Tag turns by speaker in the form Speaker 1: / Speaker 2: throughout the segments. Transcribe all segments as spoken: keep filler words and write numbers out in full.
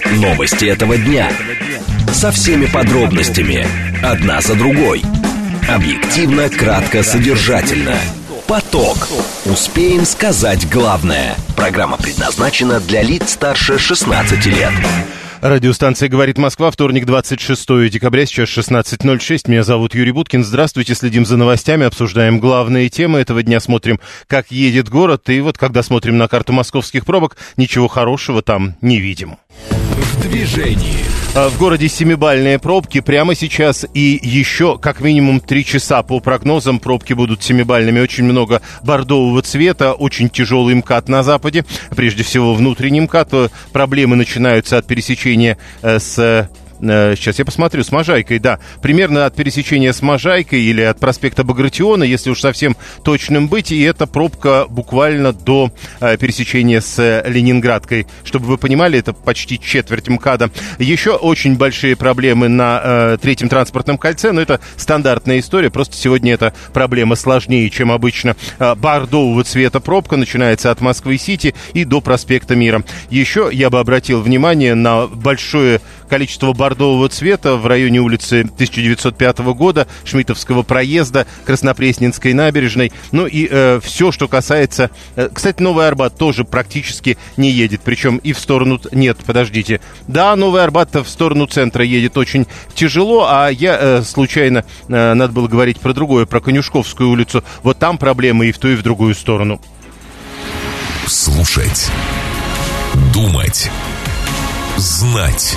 Speaker 1: Новости этого дня. Со всеми подробностями. Одна за другой. Объективно, кратко, содержательно. Поток. Успеем сказать главное. Программа предназначена для лиц старше шестнадцати лет.
Speaker 2: Радиостанция «Говорит Москва», вторник, двадцать шестое декабря, сейчас шестнадцать ноль шесть. Меня зовут Юрий Буткин. Здравствуйте, следим за новостями, обсуждаем главные темы этого дня, смотрим, как едет город. И вот, когда смотрим на карту московских пробок, ничего хорошего там не видим.
Speaker 1: В движении.
Speaker 2: В городе семибалльные пробки прямо сейчас и еще как минимум три часа по прогнозам пробки будут семибалльными. Очень много бордового цвета, очень тяжелый МКАД на западе, прежде всего внутренний МКАД. Проблемы начинаются от пересечения с... Сейчас я посмотрю, с Можайкой, да. Примерно от пересечения с Можайкой или от проспекта Багратиона, если уж совсем точным быть. И эта пробка буквально до э, пересечения с Ленинградкой. Чтобы вы понимали, это почти четверть МКАДа. Еще очень большие проблемы на э, третьем транспортном кольце, но это стандартная история. Просто сегодня эта проблема сложнее, чем обычно. Э, бордового цвета пробка начинается от Москвы-Сити и до проспекта Мира. Еще я бы обратил внимание на большое количество бордового бордового цвета в районе улицы тысяча девятьсот пятого года, Шмидтовского проезда, Краснопресненской набережной. Ну и э, все, что касается... Э, кстати, Новый Арбат тоже практически не едет, причем и в сторону... Нет, подождите. Да, Новый Арбат в сторону центра едет очень тяжело, а я э, случайно... Э, надо было говорить про другое, про Конюшковскую улицу. Вот там проблемы и в ту, и в другую сторону.
Speaker 1: Слушать. Думать. Знать.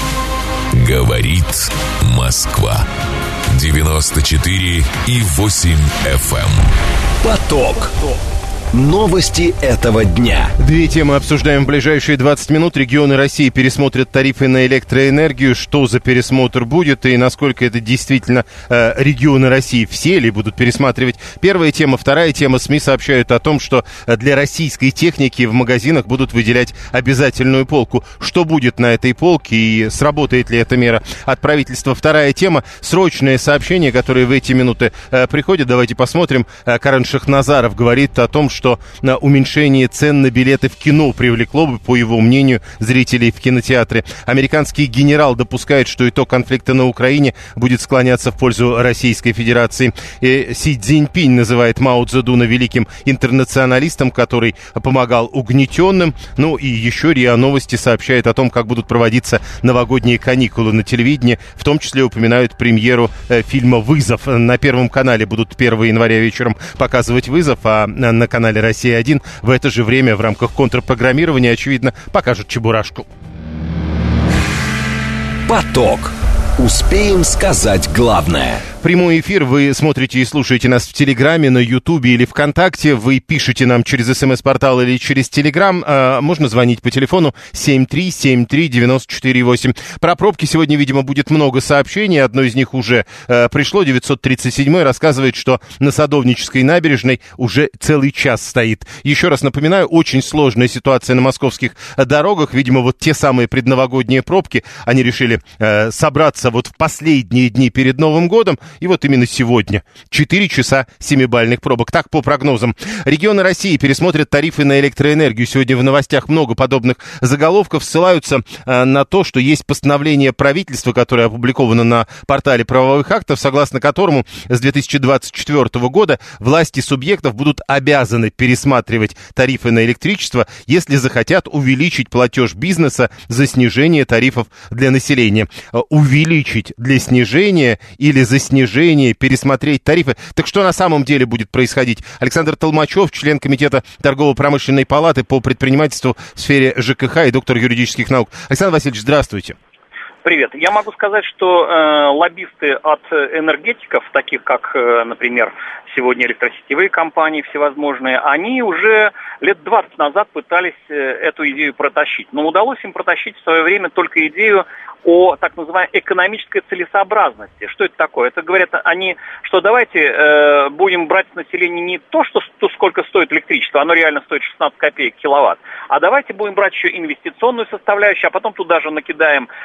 Speaker 1: Говорит Москва. девяносто четыре и восемь эф эм. Поток. Новости этого дня.
Speaker 2: Две темы обсуждаем в ближайшие двадцать минут. Регионы России пересмотрят тарифы на электроэнергию. Что за пересмотр будет и насколько это действительно э, регионы России все ли будут пересматривать? Первая тема. Вторая тема. СМИ сообщают о том, что для российской техники в магазинах будут выделять обязательную полку. Что будет на этой полке и сработает ли эта мера от правительства? Вторая тема. Срочное сообщение, которое в эти минуты э, приходит. Давайте посмотрим. Э, Карен Шахназаров говорит о том, что что на уменьшение цен на билеты в кино привлекло бы, по его мнению, зрителей в кинотеатре. Американский генерал допускает, что итог конфликта на Украине будет склоняться в пользу Российской Федерации. И Си Цзиньпинь называет Мао Цзэдуна великим интернационалистом, который помогал угнетенным. Ну и еще РИА Новости сообщает о том, как будут проводиться новогодние каникулы на телевидении. В том числе упоминают премьеру э, фильма «Вызов». На Первом канале будут первого января вечером показывать «Вызов», а на канале «Россия один» в это же время в рамках контрпрограммирования, очевидно, покажут «Чебурашку».
Speaker 1: Поток. Успеем сказать главное.
Speaker 2: Прямой эфир. Вы смотрите и слушаете нас в Телеграме, на Ютубе или ВКонтакте. Вы пишете нам через СМС-портал или через Телеграм. А, можно звонить по телефону семь три семь три девять четыре восемь. Про пробки сегодня, видимо, будет много сообщений. Одно из них уже э, пришло. девятьсот тридцать седьмой рассказывает, что на Садовнической набережной уже целый час стоит. Еще раз напоминаю, очень сложная ситуация на московских дорогах. Видимо, вот те самые предновогодние пробки, они решили э, собраться вот в последние дни перед Новым годом. И вот именно сегодня четыре часа семибалльных пробок. Так, по прогнозам. Регионы России пересмотрят тарифы на электроэнергию. Сегодня в новостях много подобных заголовков. Ссылаются э, на то, что есть постановление правительства, которое опубликовано на портале правовых актов, согласно которому с две тысячи двадцать четвёртого года власти субъектов будут обязаны пересматривать тарифы на электричество, если захотят увеличить платеж бизнеса за снижение тарифов для населения. Увеличить для снижения или за снижение снижение, пересмотреть тарифы. Так что на самом деле будет происходить? Александр Толмачев, член комитета торгово-промышленной палаты по предпринимательству в сфере ЖКХ и доктор юридических наук. Александр Васильевич, здравствуйте.
Speaker 3: Привет. Я могу сказать, что э, лоббисты от энергетиков, таких как, э, например, сегодня электросетевые компании всевозможные, они уже лет двадцать назад пытались э, эту идею протащить. Но удалось им протащить в свое время только идею о так называемой экономической целесообразности. Что это такое? Это говорят они, что давайте э, будем брать с населения не то, что то, сколько стоит электричество, оно реально стоит шестнадцать копеек киловатт, а давайте будем брать еще инвестиционную составляющую, а потом туда же накидаем э,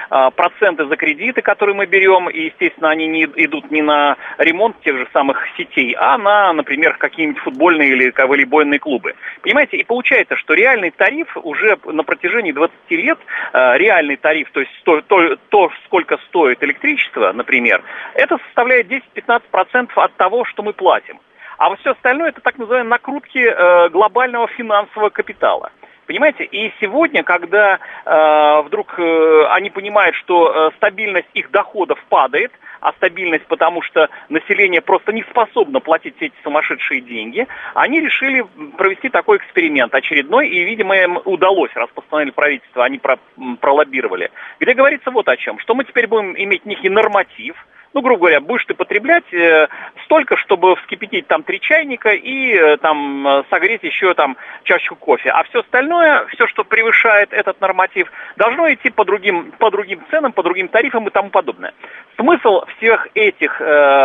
Speaker 3: проценты за кредиты, которые мы берем, и, естественно, они не идут не на ремонт тех же самых сетей, а на, например, какие-нибудь футбольные или волейбольные клубы. Понимаете, и получается, что реальный тариф уже на протяжении двадцати лет, э, реальный тариф, то есть то, то, то, сколько стоит электричество, например, это составляет десять-пятнадцать процентов от того, что мы платим. А вот все остальное это так называемые накрутки э, глобального финансового капитала. Понимаете, и сегодня, когда э, вдруг э, они понимают, что э, стабильность их доходов падает, а стабильность, потому что население просто не способно платить все эти сумасшедшие деньги, они решили провести такой эксперимент очередной, и, видимо, им удалось, раз постановили правительство, они про, пролоббировали, где говорится вот о чем, что мы теперь будем иметь некий норматив. Ну, грубо говоря, будешь ты потреблять э, столько, чтобы вскипятить там три чайника и э, там э, согреть еще там чашечку кофе. А все остальное, все, что превышает этот норматив, должно идти по другим, по другим ценам, по другим тарифам и тому подобное. Смысл всех этих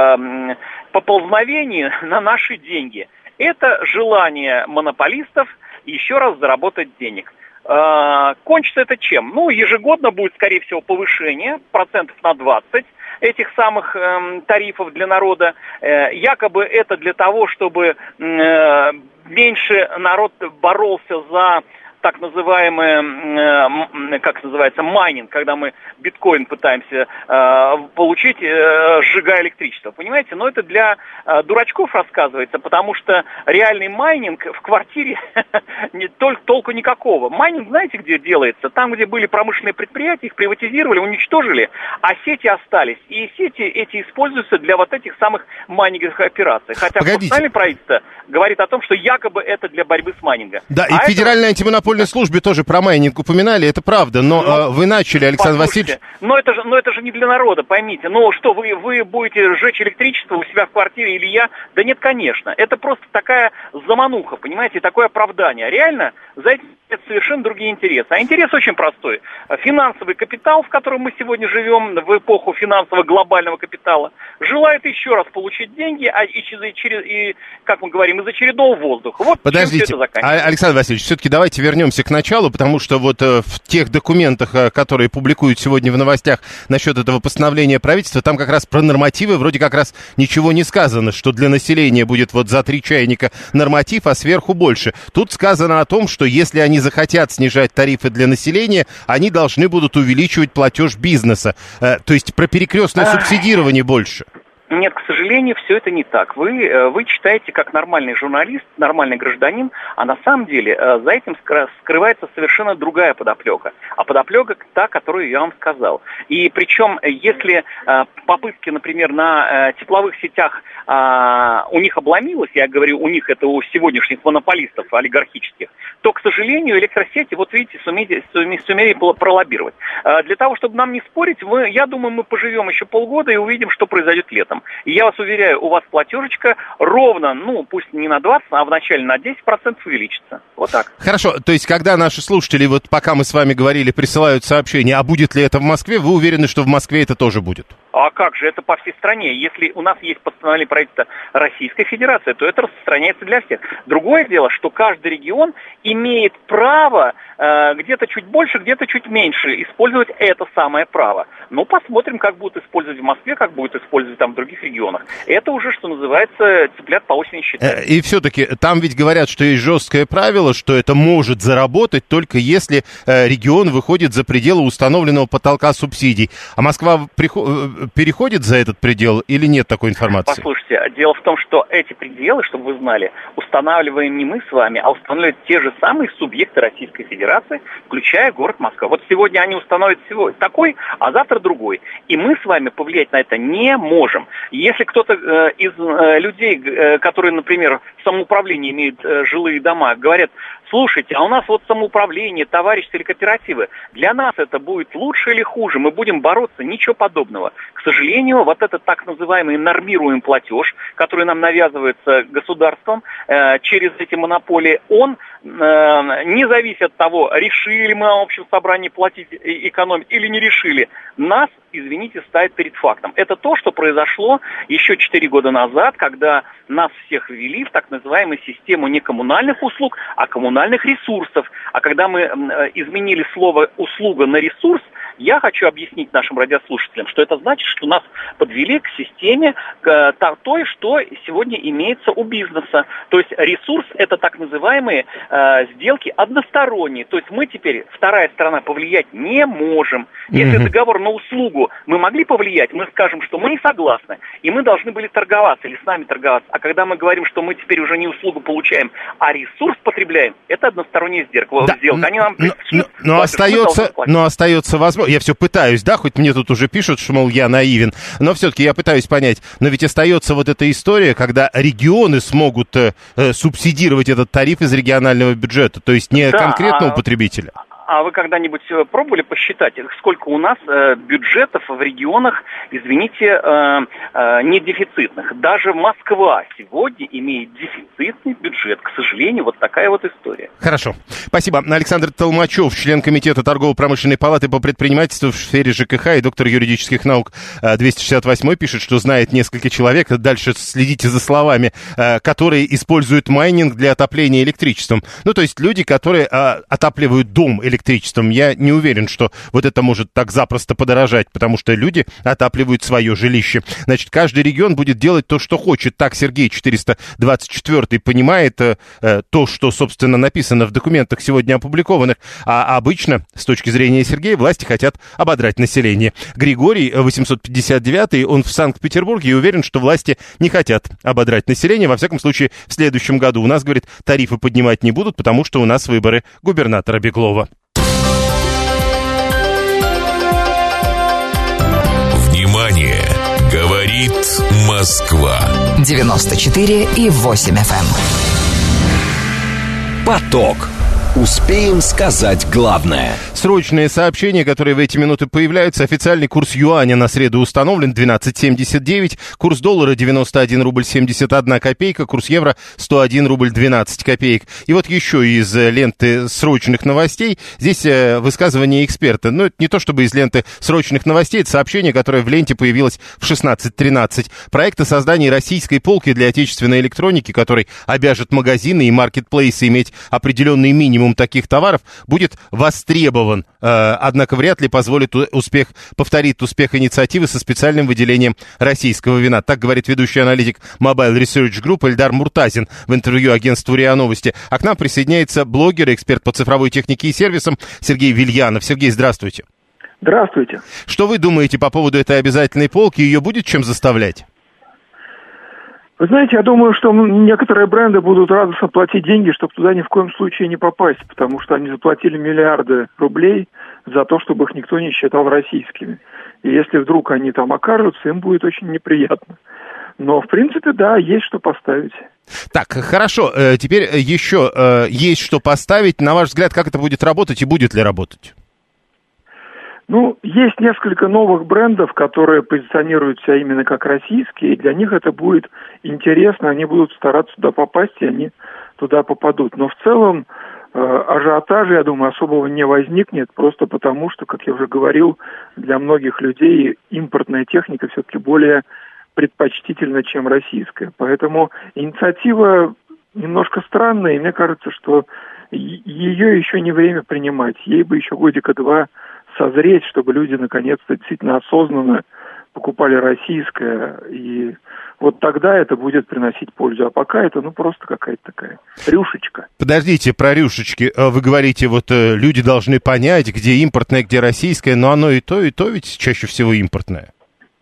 Speaker 3: э, поползновений на наши деньги – это желание монополистов еще раз заработать денег. Э, кончится это чем? Ну, ежегодно будет, скорее всего, повышение процентов на двадцать. Этих самых э, тарифов для народа. Э, якобы это для того, чтобы э, меньше народ боролся за так называемый, э, как называется, майнинг, когда мы биткоин пытаемся э, получить, э, сжигая электричество. Понимаете? Но это для э, дурачков рассказывается, потому что реальный майнинг в квартире не только толку никакого. Майнинг, знаете, где делается? Там, где были промышленные предприятия, их приватизировали, уничтожили, а сети остались. И сети эти используются для вот этих самых майнинговых операций. Хотя национальное правительство говорит о том, что якобы это для борьбы с майнингом.
Speaker 2: Да,
Speaker 3: а
Speaker 2: и это... Федеральная антимонопольная службе тоже про майнинг упоминали, это правда, но, но э, вы начали, Александр Васильевич...
Speaker 3: Но это, же, но это же не для народа, поймите. Ну что, вы, вы будете сжечь электричество у себя в квартире или я? Да нет, конечно. Это просто такая замануха, понимаете, такое оправдание. Реально за этим совершенно другие интересы. А интерес очень простой. Финансовый капитал, в котором мы сегодня живем, в эпоху финансового глобального капитала, желает еще раз получить деньги, а и, через, и как мы говорим, из очередного воздуха. Вот
Speaker 2: подождите,
Speaker 3: чем все это заканчивается.
Speaker 2: Александр Васильевич, все-таки давайте вернемся к началу, потому что вот э, в тех документах, э, которые публикуют сегодня в новостях насчет этого постановления правительства, там как раз про нормативы вроде как раз ничего не сказано, что для населения будет вот за три чайника норматив, а сверху больше. Тут сказано о том, что если они захотят снижать тарифы для населения, они должны будут увеличивать платеж бизнеса. Э, то есть про перекрестное субсидирование больше.
Speaker 3: Нет, к сожалению, все это не так. Вы, вы читаете как нормальный журналист, нормальный гражданин, а на самом деле за этим скрывается совершенно другая подоплека. А подоплека та, которую я вам сказал. И причем, если попытки, например, на тепловых сетях у них обломилось, я говорю, у них это у сегодняшних монополистов олигархических, то, к сожалению, электросети, вот видите, сумели, сумели пролоббировать. Для того, чтобы нам не спорить, мы, я думаю, мы поживем еще полгода и увидим, что произойдет летом. И я вас уверяю, у вас платежечка ровно, ну, пусть не на двадцать, а вначале на десять процентов увеличится. Вот так.
Speaker 2: Хорошо, то есть, когда наши слушатели, вот пока мы с вами говорили, присылают сообщение, а будет ли это в Москве, вы уверены, что в Москве это тоже будет?
Speaker 3: А как же, это по всей стране. Если у нас есть постановление правительства Российской Федерации, то это распространяется для всех. Другое дело, что каждый регион имеет право э, где-то чуть больше, где-то чуть меньше использовать это самое право. Но посмотрим, как будут использовать в Москве, как будут использовать там в других регионах. Это уже, что называется, цыплят по осени считают.
Speaker 2: И все-таки там ведь говорят, что есть жесткое правило, что это может заработать только если э, регион выходит за пределы установленного потолка субсидий. А Москва приход... переходит за этот предел или нет такой информации?
Speaker 3: Послушайте, дело в том, что эти пределы, чтобы вы знали, устанавливаем не мы с вами, а устанавливают те же самые субъекты Российской Федерации, включая город Москва. Вот сегодня они установят всего такой, а завтра другой. И мы с вами повлиять на это не можем. Если кто-то э, из э, людей, э, которые, например, в самоуправлении имеют э, жилые дома, говорят: слушайте, а у нас вот самоуправление, товарищество или кооперативы, для нас это будет лучше или хуже, мы будем бороться, ничего подобного. К сожалению, вот этот так называемый нормируемый платеж, который нам навязывается государством э, через эти монополии, он э, не зависит от того, решили мы на общем собрании платить и экономить или не решили. Нас, извините, ставит перед фактом. Это то, что произошло еще четыре года назад, когда нас всех ввели в так называемую систему не коммунальных услуг, а коммунальных ресурсов. А когда мы э, изменили слово «услуга» на «ресурс», Я хочу объяснить нашим радиослушателям, что это значит, что нас подвели к системе к той, что сегодня имеется у бизнеса. То есть ресурс – это так называемые э, сделки односторонние. То есть мы теперь, вторая сторона, повлиять не можем. Если mm-hmm. договор на услугу мы могли повлиять, мы скажем, что мы не согласны, и мы должны были торговаться или с нами торговаться. А когда мы говорим, что мы теперь уже не услугу получаем, а ресурс потребляем, это односторонняя сделка.
Speaker 2: Да.
Speaker 3: сделка. Они нам
Speaker 2: но, но, но, остается, но остается возможно. Я все пытаюсь, да, хоть мне тут уже пишут, что, мол, я наивен, но все-таки я пытаюсь понять. Но ведь остается вот эта история, когда регионы смогут э, субсидировать этот тариф из регионального бюджета, то есть не да, конкретно а... у потребителя.
Speaker 3: А вы когда-нибудь пробовали посчитать, сколько у нас э, бюджетов в регионах, извините, э, э, не дефицитных? Даже Москва сегодня имеет дефицитный бюджет. К сожалению, вот такая вот история.
Speaker 2: Хорошо. Спасибо. Александр Толмачев, член комитета торгово-промышленной палаты по предпринимательству в сфере ЖКХ и доктор юридических наук. двести шестьдесят восьмой пишет, что знает несколько человек, дальше следите за словами, которые используют майнинг для отопления электричеством. Ну, то есть люди, которые отапливают дом электричеством. электричеством. Я не уверен, что вот это может так запросто подорожать, потому что люди отапливают свое жилище. Значит, каждый регион будет делать то, что хочет. Так Сергей четыреста двадцать четвёртый понимает э, то, что, собственно, написано в документах сегодня опубликованных. А обычно, с точки зрения Сергея, власти хотят ободрать население. Григорий восемьсот пятьдесят девятый, он в Санкт-Петербурге и уверен, что власти не хотят ободрать население. Во всяком случае, в следующем году у нас, говорит, тарифы поднимать не будут, потому что у нас выборы губернатора Беглова.
Speaker 1: Внимание! Говорит Москва.
Speaker 4: девяносто четыре и восемь эф эм.
Speaker 1: Поток. Успеем сказать главное.
Speaker 2: Срочные сообщения, которые в эти минуты появляются. Официальный курс юаня на среду установлен двенадцать семьдесят девять. Курс доллара девяносто один рубль семьдесят одна копейка. Курс евро сто один рубль двенадцать копеек. И вот еще из ленты срочных новостей. Здесь высказывание эксперта. Но это не то чтобы из ленты срочных новостей. Это сообщение, которое в ленте появилось в шестнадцать тринадцать. Проект о создании российской полки для отечественной электроники, который обяжет магазины и маркетплейсы иметь определенный минимум таких товаров, будет востребован. Э, однако вряд ли позволит успех, повторит успех инициативы со специальным выделением российского вина. Так говорит ведущий аналитик Mobile Research Group Эльдар Муртазин в интервью агентству РИА Новости. А к нам присоединяется блогер, эксперт по цифровой технике и сервисам Сергей Вильянов. Сергей, здравствуйте.
Speaker 5: Здравствуйте.
Speaker 2: Что вы думаете по поводу этой обязательной полки? Ее будет чем заставлять?
Speaker 5: Вы знаете, я думаю, что некоторые бренды будут радостно платить деньги, чтобы туда ни в коем случае не попасть, потому что они заплатили миллиарды рублей за то, чтобы их никто не считал российскими. И если вдруг они там окажутся, им будет очень неприятно. Но, в принципе, да, есть что поставить.
Speaker 2: Так, хорошо. Теперь еще есть что поставить. На ваш взгляд, как это будет работать и будет ли работать?
Speaker 5: Ну, есть несколько новых брендов, которые позиционируют себя именно как российские, и для них это будет интересно, они будут стараться туда попасть, и они туда попадут. Но в целом э, ажиотажа, я думаю, особого не возникнет, просто потому что, как я уже говорил, для многих людей импортная техника все-таки более предпочтительна, чем российская. Поэтому инициатива немножко странная, и мне кажется, что ее еще не время принимать. Ей бы еще годика два созреть, чтобы люди наконец-то действительно осознанно покупали российское, и вот тогда это будет приносить пользу. А пока это, ну, просто какая-то такая рюшечка.
Speaker 2: Подождите, про рюшечки. Вы говорите, вот люди должны понять, где импортное, где российское, но оно и то, и то ведь чаще всего импортное.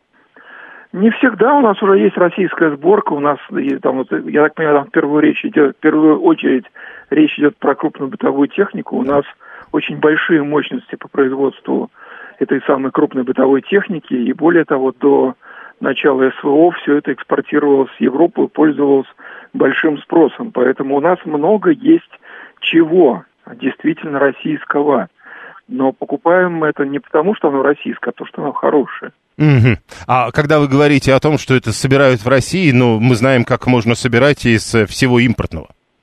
Speaker 5: Не всегда. У нас уже есть российская сборка. У нас, там, вот, я так понимаю, там в первую, речь идет, в первую очередь речь идет про крупную бытовую технику. У нас очень большие мощности по производству этой самой крупной бытовой техники. И более того, до начала СВО все это экспортировалось в Европу и пользовалось большим спросом. Поэтому у нас много есть чего действительно российского. Но покупаем мы это не потому, что оно российское, а то, что оно хорошее.
Speaker 2: Угу. А когда вы говорите о том, что это собирают в России, ну, мы знаем, как можно собирать из всего импортного.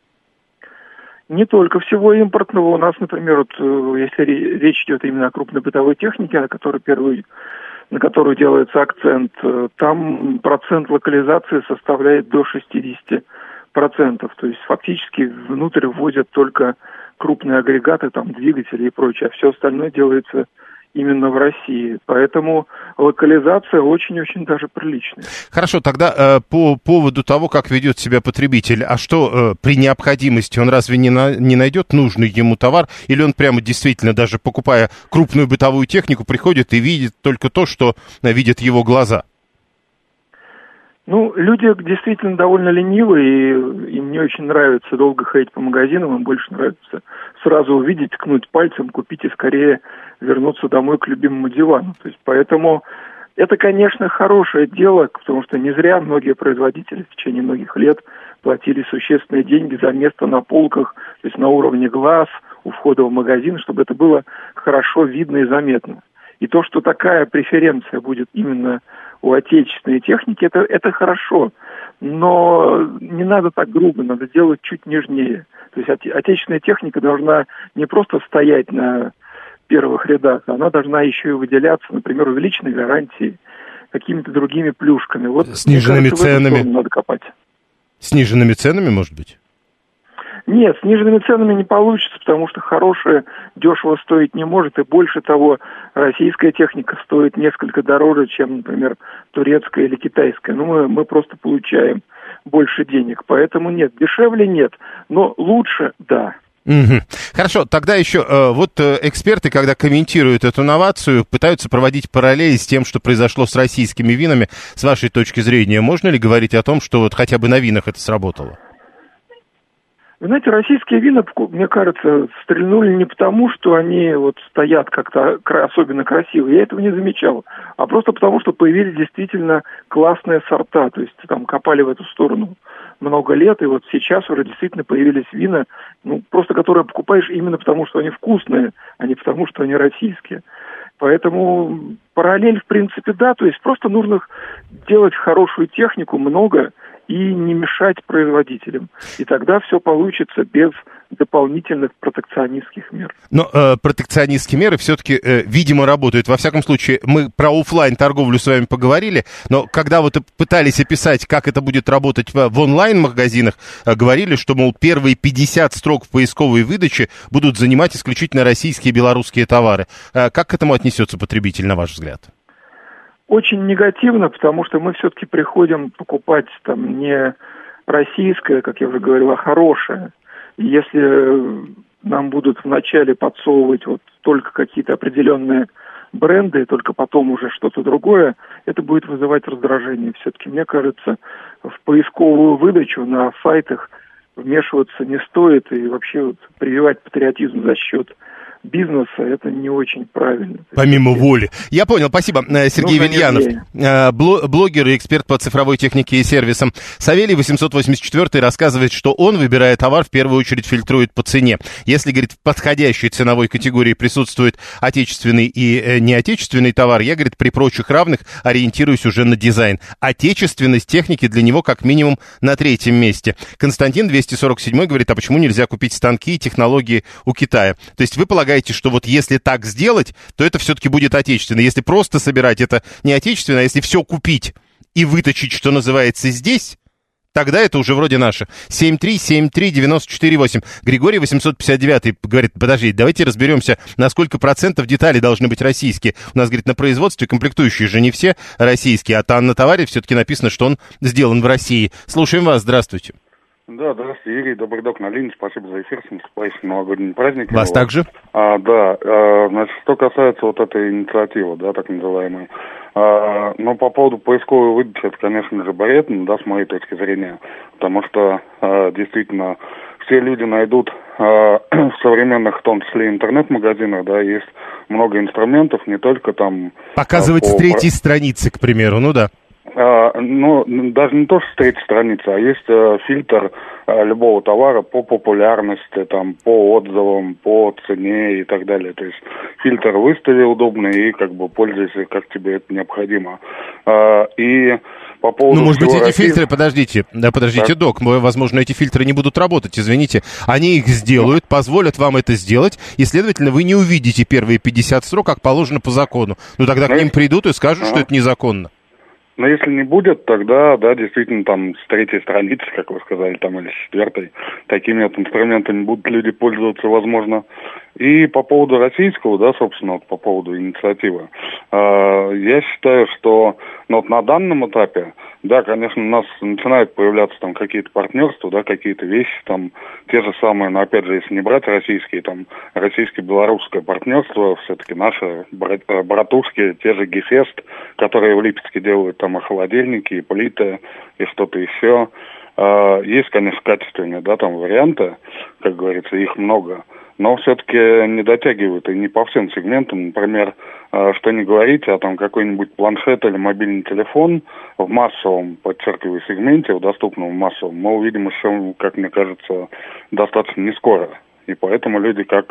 Speaker 5: Не только всего импортного. У нас, например, вот, если речь идет именно о крупной бытовой технике, на которую, первую, на которую делается акцент, там процент локализации составляет до шестьдесят процентов. То есть фактически внутрь вводят только крупные агрегаты, там, двигатели и прочее, а все остальное делается именно в России. Поэтому локализация очень-очень даже приличная.
Speaker 2: Хорошо, тогда э, по поводу того, как ведет себя потребитель, а что э, при необходимости он разве не, на, не найдет нужный ему товар, или он прямо действительно, даже покупая крупную бытовую технику, приходит и видит только то, что э, видят его глаза?
Speaker 5: Ну, люди действительно довольно ленивые, и им не очень нравится долго ходить по магазинам, им больше нравится сразу увидеть, ткнуть пальцем, купить и скорее вернуться домой к любимому дивану. То есть поэтому это, конечно, хорошее дело, потому что не зря многие производители в течение многих лет платили существенные деньги за место на полках, то есть на уровне глаз, у входа в магазин, чтобы это было хорошо видно и заметно. И то, что такая преференция будет именно у отечественной техники, это, это хорошо. Но не надо так грубо, надо делать чуть нежнее. То есть оте, отечественная техника должна не просто стоять на первых рядах, она должна еще и выделяться, например, увеличенной гарантией, какими-то другими плюшками. Вот,
Speaker 2: сниженными
Speaker 5: кажется,
Speaker 2: ценами.
Speaker 5: Надо копать.
Speaker 2: Сниженными ценами, может быть?
Speaker 5: Нет, сниженными ценами не получится, потому что хорошее дешево стоить не может. И больше того, российская техника стоит несколько дороже, чем, например, турецкая или китайская. Ну, мы, мы просто получаем больше денег. Поэтому нет, дешевле нет, но лучше – да.
Speaker 2: Угу. Хорошо, тогда еще э, вот э, эксперты, когда комментируют эту новацию, пытаются проводить параллели с тем, что произошло с российскими винами. С вашей точки зрения, можно ли говорить о том, что вот хотя бы на винах это сработало?
Speaker 5: Вы знаете, российские вина, мне кажется, стрельнули не потому, что они вот стоят как-то особенно красиво, я этого не замечал, а просто потому, что появились действительно классные сорта, то есть там копали в эту сторону много лет, и вот сейчас уже действительно появились вина, ну, просто которые покупаешь именно потому, что они вкусные, а не потому, что они российские. Поэтому параллель, в принципе, да, то есть просто нужно делать хорошую технику, много, и не мешать производителям. И тогда все получится без дополнительных протекционистских мер.
Speaker 2: Но э, протекционистские меры все-таки, э, видимо, работают. Во всяком случае, мы про офлайн торговлю с вами поговорили, но когда вот пытались описать, как это будет работать в, в онлайн-магазинах, э, говорили, что, мол, первые пятьдесят строк в поисковой выдаче будут занимать исключительно российские и белорусские товары. Э, как к этому отнесется потребитель, на ваш взгляд?
Speaker 5: Очень негативно, потому что мы все-таки приходим покупать там не российское, как я уже говорил, а хорошее. И если нам будут вначале подсовывать вот только какие-то определенные бренды, и только потом уже что-то другое, это будет вызывать раздражение. Все-таки, мне кажется, в поисковую выдачу на сайтах вмешиваться не стоит, и вообще вот прививать патриотизм за счет бизнеса, это не очень правильно.
Speaker 2: Помимо воли. Я понял, спасибо. Сергей Вильянов, блогер и эксперт по цифровой технике и сервисам. Савелий восемьсот восемьдесят четыре рассказывает, что он, выбирая товар, в первую очередь фильтрует по цене. Если, говорит, в подходящей ценовой категории присутствует отечественный и неотечественный товар, я, говорит, при прочих равных ориентируюсь уже на дизайн. Отечественность техники для него как минимум на третьем месте. Константин двести сорок семь говорит, а почему нельзя купить станки и технологии у Китая? То есть вы полагаете, что вот если так сделать, то это все-таки будет отечественно. Если просто собирать, это не отечественно, а если все купить и выточить, что называется, здесь, тогда это уже вроде наше. семь три семь три девять четыре восемь. Григорий восемьсот пятьдесят девять говорит, подожди, давайте разберемся, на сколько процентов деталей должны быть российские. У нас, говорит, на производстве комплектующие же не все российские, а там на товаре все-таки написано, что он сделан в России. Слушаем вас, здравствуйте.
Speaker 6: Да, здравствуйте, Игорь, добрый док на линии, спасибо за эфир, с наступающим новогодним праздником.
Speaker 2: Вас также?
Speaker 6: А, да, а, значит, что касается вот этой инициативы, да, так называемой, а, ну, по поводу поисковой выдачи, это, конечно же, баретно, да, с моей точки зрения, потому что, а, действительно, все люди найдут а, в современных, в том числе, интернет-магазинах, да, есть много инструментов, не только там...
Speaker 2: Показывать
Speaker 6: а, по...
Speaker 2: с третьей страницы, к примеру, ну да.
Speaker 6: А, ну, даже не то, что с третьей страницы, а есть а, фильтр а, любого товара по популярности, там, по отзывам, по цене и так далее. То есть фильтр выставил удобный и как бы пользуйся, как тебе это необходимо. А, и по поводу...
Speaker 2: Ну, может быть, эти
Speaker 6: России...
Speaker 2: фильтры, подождите, да, подождите, так. Док, возможно, эти фильтры не будут работать, извините. Они их сделают, позволят вам это сделать, и, следовательно, вы не увидите первые пятьдесят строк, как положено по закону. Ну, тогда ну, к ним придут и скажут, ага. что это незаконно.
Speaker 6: Но если не будет, тогда, да, действительно, там, с третьей страницы, как вы сказали, там, или с четвертой, такими вот инструментами будут люди пользоваться, возможно, И по поводу российского, да, собственно, вот по поводу инициативы, э, я считаю, что ну, вот на данном этапе, да, конечно, у нас начинают появляться там какие-то партнерства, да, какие-то вещи, там, те же самые, но опять же, если не брать российские, там, российско-белорусское партнерство, все-таки наши брат, братушки, те же Гефест, которые в Липецке делают там и холодильники, и плиты, и что-то еще. Э, есть, конечно, качественные, да, там, варианты, как говорится, их много. Но все-таки не дотягивают и не по всем сегментам. Например, что не говорите, а там какой-нибудь планшет или мобильный телефон в массовом, подчеркиваю, сегменте, в доступном массовом, мы увидим еще, как мне кажется, достаточно не скоро. И поэтому люди как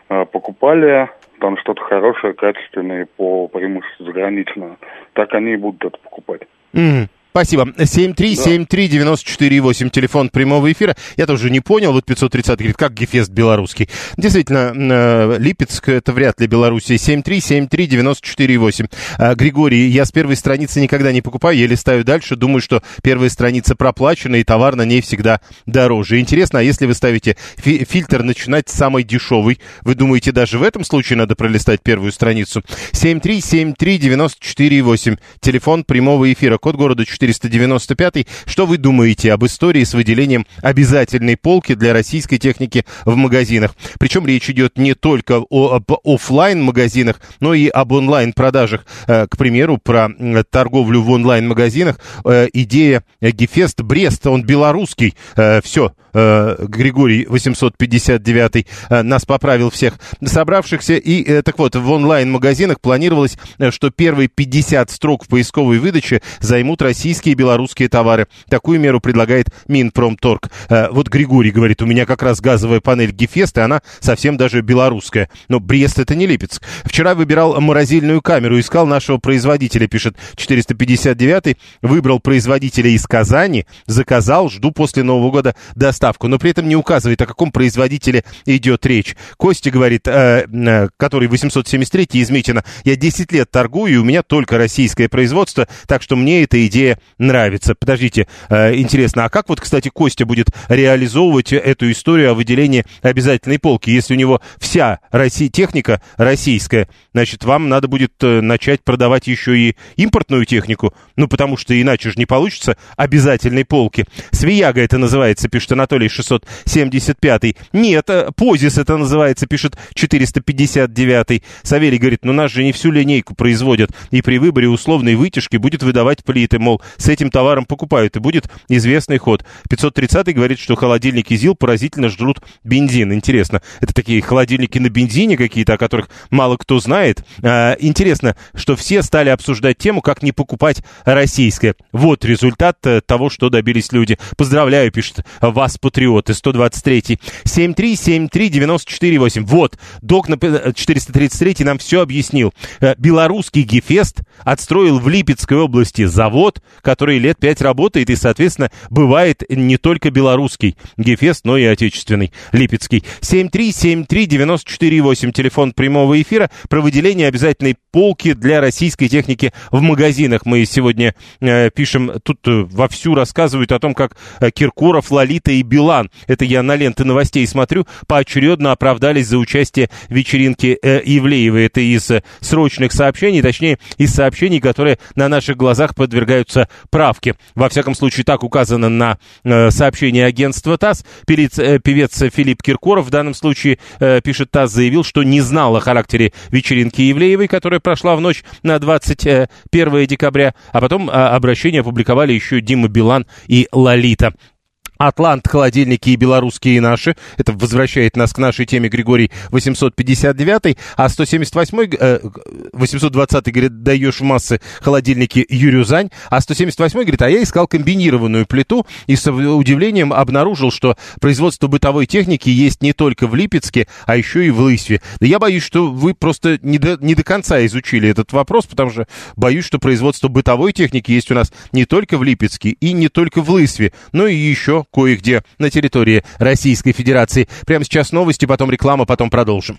Speaker 6: покупали там что-то хорошее, качественное по преимуществу заграничное, так они и будут это покупать.
Speaker 2: Mm. Спасибо. семь три семь три девять четыре восемь, телефон прямого эфира. Я тоже не понял, вот пятьсот тридцать говорит, как Гефест белорусский. Действительно, э, Липецк, это вряд ли Белоруссия. семь три семь три девять четыре восемь. Э, Григорий, я с первой страницы никогда не покупаю, я листаю дальше, думаю, что первая страница проплачена, и товар на ней всегда дороже. Интересно, а если вы ставите фи- фильтр начинать с самой дешевой, вы думаете, даже в этом случае надо пролистать первую страницу? семь три семь три девять четыре восемь, телефон прямого эфира, код города четыреста девяносто пять. Что вы думаете об истории с выделением обязательной полки для российской техники в магазинах? Причем речь идет не только о, об офлайн-магазинах, но и об онлайн-продажах. К примеру, про торговлю в онлайн-магазинах. Идея Гефест Брест, он белорусский. Все. Григорий восемьсот пятьдесят девять нас поправил всех собравшихся. И так вот, в онлайн-магазинах планировалось, что первые пятьдесят строк в поисковой выдаче займут российские и белорусские товары. Такую меру предлагает Минпромторг. Вот Григорий говорит, у меня как раз газовая панель Гефест, и она совсем даже белорусская. Но Брест — это не Липецк. Вчера выбирал морозильную камеру, искал нашего производителя, пишет четыреста пятьдесят девять. Выбрал производителя из Казани, заказал, жду после Нового года доставку. Но при этом не указывает, о каком производителе идет речь. Костя говорит, э, э, который восемьсот семьдесят три из Митина, я десять лет торгую, и у меня только российское производство, так что мне эта идея нравится. Подождите, э, интересно, а как вот, кстати, Костя будет реализовывать эту историю о выделении обязательной полки? Если у него вся Россия, техника российская, значит, вам надо будет э, начать продавать еще и импортную технику, ну, потому что иначе же не получится обязательной полки. Свияга это называется, пишет Анатолий шестьсот семьдесят пять. Нет, Позис это называется, пишет четыреста пятьдесят девять. Савелий говорит, ну нас же не всю линейку производят, и при выборе условной вытяжки будет выдавать плиты, мол, с этим товаром покупают, и будет известный ход. пятьсот тридцать говорит, что холодильники ЗИЛ поразительно жрут бензин. Интересно, это такие холодильники на бензине какие-то, о которых мало кто знает. А, интересно, что все стали обсуждать тему, как не покупать российское. Вот результат того, что добились люди. Поздравляю, пишет вас патриоты. сто двадцать три. семь три семь три девять четыре восемь. Вот, док на четыреста тридцать три нам все объяснил. Белорусский Гефест отстроил в Липецкой области завод, который лет пять работает и, соответственно, бывает не только белорусский Гефест, но и отечественный, липецкий. семь три семь три девять четыре восемь, телефон прямого эфира. Про выделение обязательной полки для российской техники в магазинах мы сегодня э, пишем. Тут э, вовсю рассказывают о том, как э, Киркоров, Лолита и Билан, это я на ленты новостей смотрю, поочередно оправдались за участие в вечеринке э, Ивлеевой. Это из э, срочных сообщений, точнее, из сообщений, которые на наших глазах подвергаются правке. Во всяком случае, так указано на э, сообщении агентства ТАСС. Певец, э, певец Филипп Киркоров в данном случае, э, пишет ТАСС, заявил, что не знал о характере вечеринки Ивлеевой, которая прошла в ночь на двадцать первое декабря, а потом э, обращение опубликовали еще Дима Билан и Лолита. Атлант, холодильники и белорусские и наши. Это возвращает нас к нашей теме Григорий восемьсот пятьдесят девять. А сто семьдесят восемь, э, восемьсот двадцать говорит, даешь массы холодильники Юрюзань. А сто семьдесят восемь говорит, а я искал комбинированную плиту и с удивлением обнаружил, что производство бытовой техники есть не только в Липецке, а еще и в Лысьве. Да я боюсь, что вы просто не до, не до конца изучили этот вопрос, потому что боюсь, что производство бытовой техники есть у нас не только в Липецке и не только в Лысьве, но и еще кое-где на территории Российской Федерации. Прямо сейчас новости, потом реклама, потом продолжим.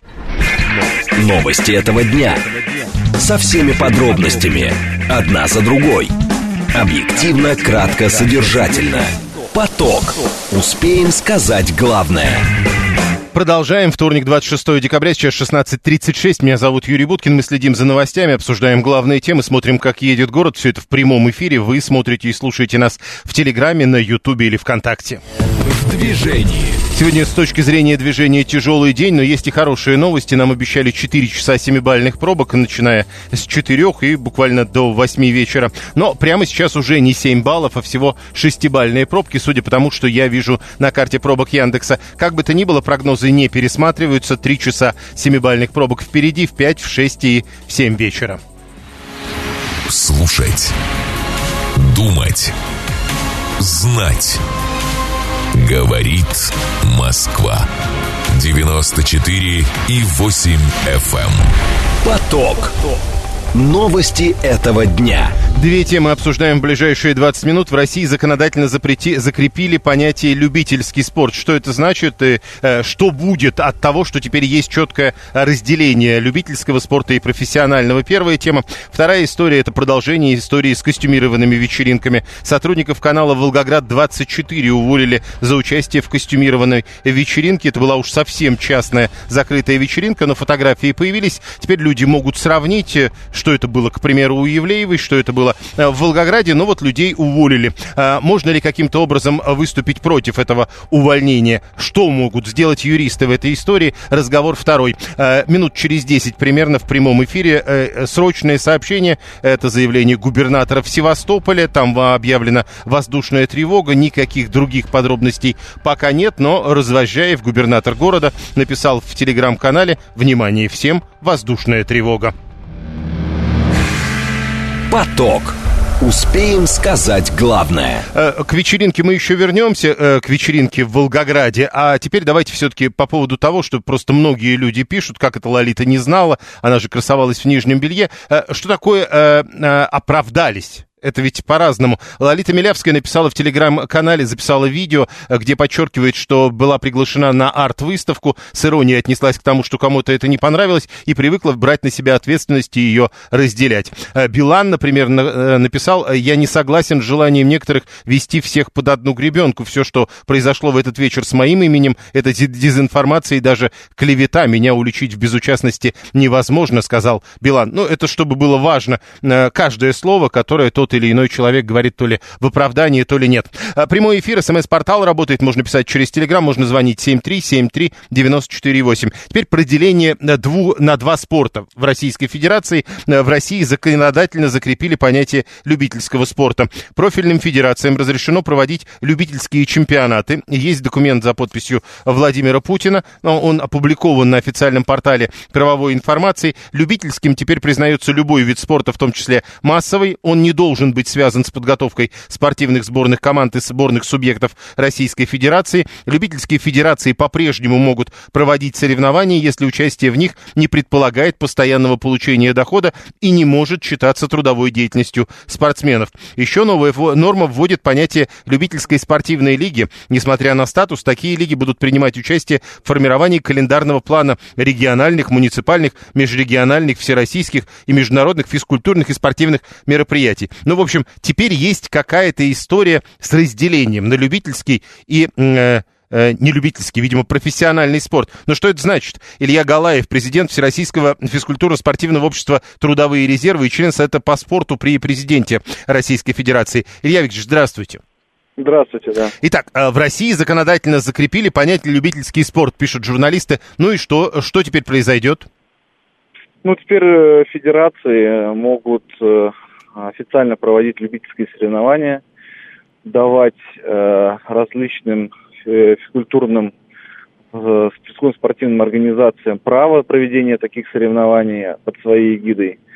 Speaker 1: Новости этого дня. Со всеми подробностями. Одна за другой. Объективно, кратко, содержательно. Поток. Успеем сказать главное.
Speaker 2: Продолжаем. Вторник, двадцать шестое декабря, сейчас шестнадцать тридцать шесть. Меня зовут Юрий Буткин. Мы следим за новостями, обсуждаем главные темы, смотрим, как едет город. Все это в прямом эфире. Вы смотрите и слушаете нас в Телеграме, на Ютубе или ВКонтакте.
Speaker 1: В движении.
Speaker 2: Сегодня с точки зрения движения тяжелый день, но есть и хорошие новости. Нам обещали четыре часа семибалльных пробок, начиная с четырёх и буквально до восьми вечера. Но прямо сейчас уже не семь баллов, а всего шестибалльные пробки, судя по тому, что я вижу на карте пробок Яндекса. Как бы то ни было, прогнозы не пересматриваются. Три часа семибалльных пробок впереди, в пять, в шесть и в семь вечера.
Speaker 1: Слушать. Думать. Знать. Говорит Москва. девяносто четыре и восемь эф эм. Поток. Новости этого дня.
Speaker 2: Две темы обсуждаем в ближайшие двадцать минут. В России законодательно запрети, закрепили понятие «любительский спорт». Что это значит и э, что будет от того, что теперь есть четкое разделение любительского спорта и профессионального? Первая тема. Вторая история – это продолжение истории с костюмированными вечеринками. Сотрудников канала «Волгоград двадцать четыре» уволили за участие в костюмированной вечеринке. Это была уж совсем частная закрытая вечеринка, но фотографии появились. Теперь люди могут сравнить, что это было, к примеру, у Евлеевой, что это было в Волгограде, но вот людей уволили. А, можно ли каким-то образом выступить против этого увольнения? Что могут сделать юристы в этой истории? Разговор второй. А, минут через десять примерно в прямом эфире а, срочное сообщение. Это заявление губернатора в Севастополе. Там объявлена воздушная тревога. Никаких других подробностей пока нет, но Развозжаев, губернатор города, написал в телеграм-канале: «Внимание всем, воздушная тревога».
Speaker 1: Поток. Успеем сказать главное.
Speaker 2: К вечеринке мы еще вернемся, к вечеринке в Волгограде. А теперь давайте все-таки по поводу того, что просто многие люди пишут, как это Лолита не знала, она же красовалась в нижнем белье. Что такое оправдались? Это ведь по-разному. Лолита Милявская написала в телеграм-канале, записала видео, где подчеркивает, что была приглашена на арт-выставку, с иронией отнеслась к тому, что кому-то это не понравилось, и привыкла брать на себя ответственность и ее разделять. Билан, например, написал: «Я не согласен с желанием некоторых вести всех под одну гребенку. Все, что произошло в этот вечер с моим именем, это дезинформация и даже клевета. Меня уличить в безучастности невозможно», сказал Билан. Ну, это чтобы было важно. Каждое слово, которое тот или иной человек говорит то ли в оправдании, то ли нет. Прямой эфир, СМС-портал работает, можно писать через Телеграм, можно звонить семь три семь три девять четыре восемь. Теперь про деление дву, на два спорта в Российской Федерации. В России законодательно закрепили понятие любительского спорта. Профильным федерациям разрешено проводить любительские чемпионаты. Есть документ за подписью Владимира Путина, он опубликован на официальном портале правовой информации. Любительским теперь признается любой вид спорта, в том числе массовый. Он не должен быть связан с подготовкой спортивных сборных команд и сборных субъектов Российской Федерации. Любительские федерации по-прежнему могут проводить соревнования, если участие в них не предполагает постоянного получения дохода и не может считаться трудовой деятельностью спортсменов. Еще новая норма вводит понятие любительской спортивной лиги. Несмотря на статус, такие лиги будут принимать участие в формировании календарного плана региональных, муниципальных, межрегиональных, всероссийских и международных физкультурных и спортивных мероприятий. Ну, в общем, теперь есть какая-то история с разделением на любительский и э, э, нелюбительский, видимо, профессиональный спорт. Но что это значит? Илья Галаев, президент Всероссийского физкультурно-спортивного общества «Трудовые резервы» и член Совета по спорту при президенте Российской Федерации. Илья Викторович, здравствуйте.
Speaker 7: Здравствуйте, да.
Speaker 2: Итак, в России законодательно закрепили понятие «любительский спорт», пишут журналисты. Ну и что? Что теперь произойдет?
Speaker 7: Ну, теперь федерации могут официально проводить любительские соревнования, давать э, различным э, физкультурным э, спортивным организациям право проведения таких соревнований под своей эгидой, э,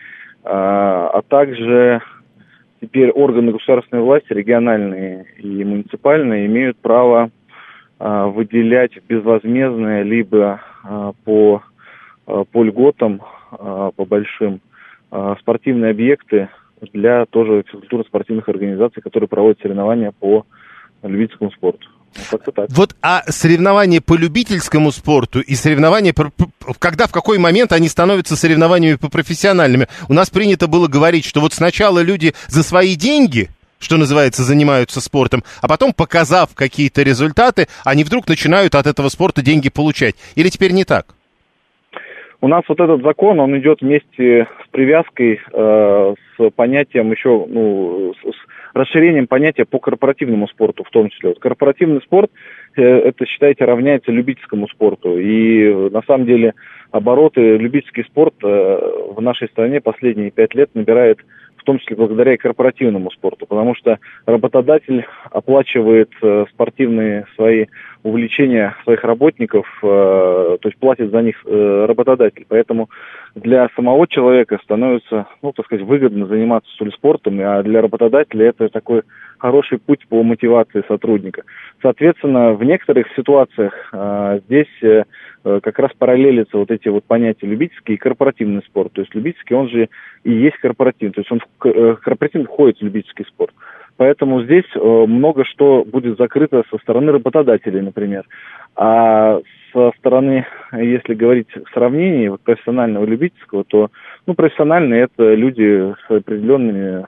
Speaker 7: а также теперь органы государственной власти, региональные и муниципальные, имеют право э, выделять безвозмездное либо э, по, э, по льготам, э, по большим, э, спортивные объекты для тоже физкультурно-спортивных организаций, которые проводят соревнования по любительскому спорту. Как-то так.
Speaker 2: Вот, а соревнования по любительскому спорту и соревнования, когда, в какой момент они становятся соревнованиями по профессиональными? У нас принято было говорить, что вот сначала люди за свои деньги что называется, занимаются спортом, а потом, показав какие-то результаты, они вдруг начинают от этого спорта деньги получать. Или теперь не так?
Speaker 7: У нас вот этот закон, он идет вместе с привязкой, э, с понятием еще, ну, с, с расширением понятия по корпоративному спорту в том числе. Вот корпоративный спорт, э, это, считайте, равняется любительскому спорту. И на самом деле обороты любительский спорт э, в нашей стране последние пять лет набирает, в том числе благодаря и корпоративному спорту, потому что работодатель оплачивает э, спортивные свои увлечения своих работников, э, то есть платит за них э, работодатель. Поэтому для самого человека становится, ну, так сказать, выгодно заниматься что ли спортом, а для работодателя это такой хороший путь по мотивации сотрудника. Соответственно, в некоторых ситуациях э, здесь э, как раз параллелятся вот эти вот понятия любительский и корпоративный спорт. То есть любительский, он же и есть корпоративный, то есть он в корпоративный входит в любительский спорт. Поэтому здесь э, много что будет закрыто со стороны работодателей, например. А со стороны, если говорить в сравнении вот, профессионального и любительского, то ну, профессиональные это люди с определенными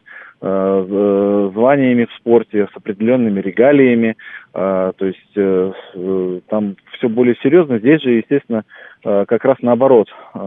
Speaker 7: э, званиями в спорте, с определенными регалиями. Э, то есть э, э, там все более серьезно. Здесь же, естественно, э, как раз наоборот.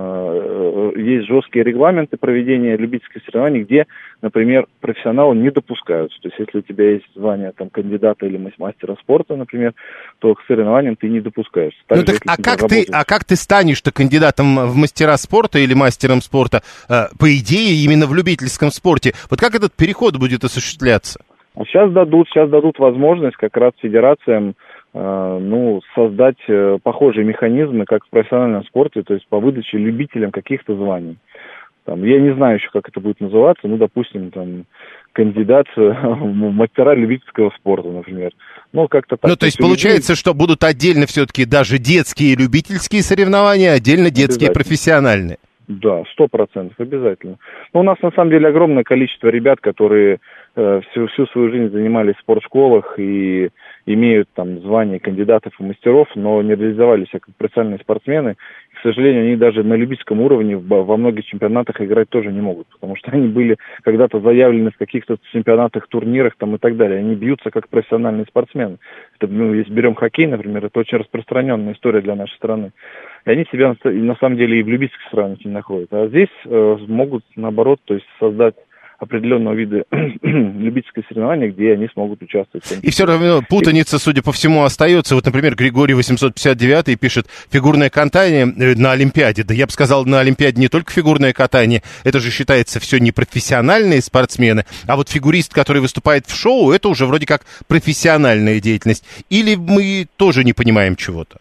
Speaker 7: Э, есть жесткие регламенты проведения любительских соревнований, где, например, профессионалы не допускаются. То есть если у тебя есть звание там, кандидата или мастера спорта, например, то к соревнованиям ты не допускаешься.
Speaker 2: Ну, так, а, как ты, а как ты станешь-то кандидатом в мастера спорта или мастером спорта, э, по идее, именно в любительском спорте? Вот как этот переход будет осуществляться?
Speaker 7: Сейчас дадут, сейчас дадут возможность как раз федерациям э, ну, создать э, похожие механизмы, как в профессиональном спорте, то есть по выдаче любителям каких-то званий. Там, я не знаю еще, как это будет называться, ну, допустим, там, кандидат в мастера любительского спорта, например. Ну, как-то так.
Speaker 2: Ну, то есть получается, что будут отдельно все-таки даже детские любительские соревнования, отдельно детские профессиональные.
Speaker 7: Да, сто процентов, обязательно. Но у нас, на самом деле, огромное количество ребят, которые э, всю, всю свою жизнь занимались в спортшколах и имеют там звание кандидатов и мастеров, но не реализовали себя как профессиональные спортсмены. К сожалению, они даже на любительском уровне во многих чемпионатах играть тоже не могут, потому что они были когда-то заявлены в каких-то чемпионатах, турнирах там, и так далее. Они бьются как профессиональные спортсмены. Это, ну, если берем хоккей, например, это очень распространенная история для нашей страны. И они себя на самом деле и в любительских странах не находят. А здесь э, могут, наоборот, то есть создать определенного вида любительское соревнование, где они смогут участвовать.
Speaker 2: И все равно путаница, судя по всему, остается. Вот, например, Григорий восемьсот пятьдесят девять пишет: фигурное катание на Олимпиаде. Да я бы сказал, на Олимпиаде не только фигурное катание, это же считается все непрофессиональные спортсмены, а вот фигурист, который выступает в шоу, это уже вроде как профессиональная деятельность. Или мы тоже не понимаем чего-то?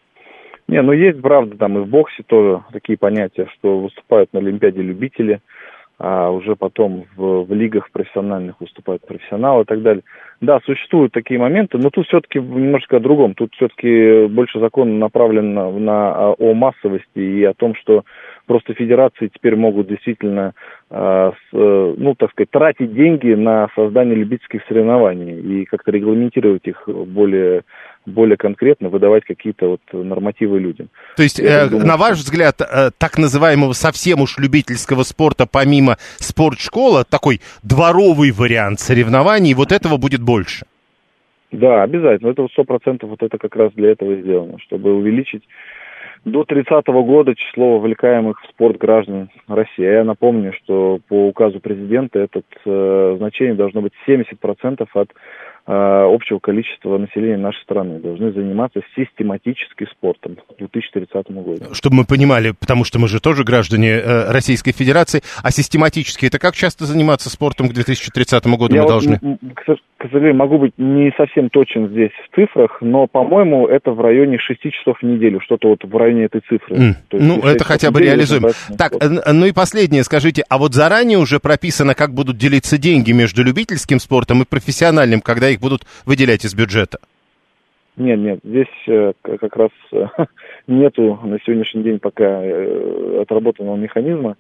Speaker 7: Не, ну есть, правда, там и в боксе тоже такие понятия, что выступают на Олимпиаде любители, а уже потом в, в лигах профессиональных выступают профессионалы и так далее. Да, существуют такие моменты, но тут все-таки немножко о другом. Тут все-таки больше закон направлен на, на, о массовости и о том, что просто федерации теперь могут действительно, э, с, э, ну, так сказать, тратить деньги на создание любительских соревнований и как-то регламентировать их более, более конкретно, выдавать какие-то вот нормативы людям.
Speaker 2: То есть, э, думаю, на ваш взгляд, э, так называемого совсем уж любительского спорта, помимо спортшкола, такой дворовый вариант соревнований, вот этого будет больше?
Speaker 7: Да, обязательно. Это сто процентов вот это как раз для этого и сделано, чтобы увеличить до тридцатого года число вовлекаемых в спорт граждан России. Я напомню, что по указу президента это э, значение должно быть семьдесят процентов от э, общего количества населения нашей страны. Должны заниматься систематически спортом к две тысячи тридцатому году. Чтобы
Speaker 2: мы понимали, потому что мы же тоже граждане э, Российской Федерации, а систематически это как часто заниматься спортом к две тысячи тридцатому году
Speaker 7: Я
Speaker 2: мы
Speaker 7: вот,
Speaker 2: должны?
Speaker 7: К сожалению, могу быть не совсем точен здесь в цифрах, но, по-моему, это в районе шести часов в неделю, что-то вот в районе этой цифры.
Speaker 2: Mm. То есть, ну, это хотя бы реализуемо. Так, ну и последнее, скажите, а вот заранее уже прописано, как будут делиться деньги между любительским спортом и профессиональным, когда их будут выделять из бюджета?
Speaker 7: Нет, нет, здесь э, как раз э, нету на сегодняшний день пока э, отработанного механизма.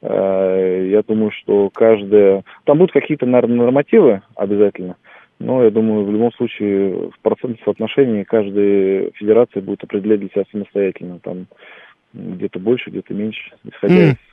Speaker 7: Э, я думаю, что каждая... Там будут какие-то, наверное, нормативы обязательно, но я думаю, в любом случае в процентном соотношении каждая федерация будет определять для себя самостоятельно. Там где-то больше, где-то меньше, исходя mm. из